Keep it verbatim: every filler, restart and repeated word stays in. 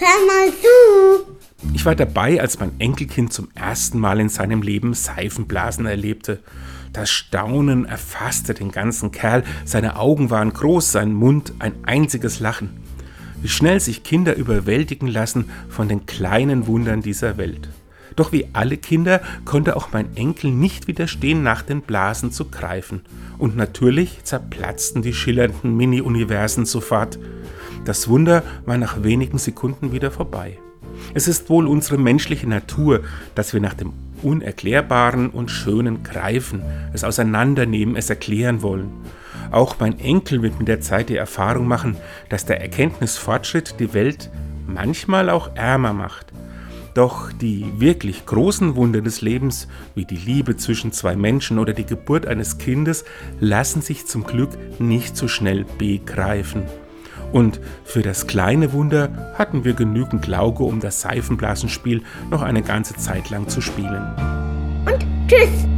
hör mal zu. Ich war dabei, als mein Enkelkind zum ersten Mal in seinem Leben Seifenblasen erlebte. Das Staunen erfasste den ganzen Kerl, seine Augen waren groß, sein Mund ein einziges Lachen. Wie schnell sich Kinder überwältigen lassen von den kleinen Wundern dieser Welt. Doch wie alle Kinder konnte auch mein Enkel nicht widerstehen, nach den Blasen zu greifen. Und natürlich zerplatzten die schillernden Mini-Universen sofort. Das Wunder war nach wenigen Sekunden wieder vorbei. Es ist wohl unsere menschliche Natur, dass wir nach dem Unerklärbaren und Schönen greifen, es auseinandernehmen, es erklären wollen. Auch mein Enkel wird mit der Zeit die Erfahrung machen, dass der Erkenntnisfortschritt die Welt manchmal auch ärmer macht. Doch die wirklich großen Wunder des Lebens, wie die Liebe zwischen zwei Menschen oder die Geburt eines Kindes, lassen sich zum Glück nicht so schnell begreifen. Und für das kleine Wunder hatten wir genügend Lauge, um das Seifenblasenspiel noch eine ganze Zeit lang zu spielen. Und tschüss!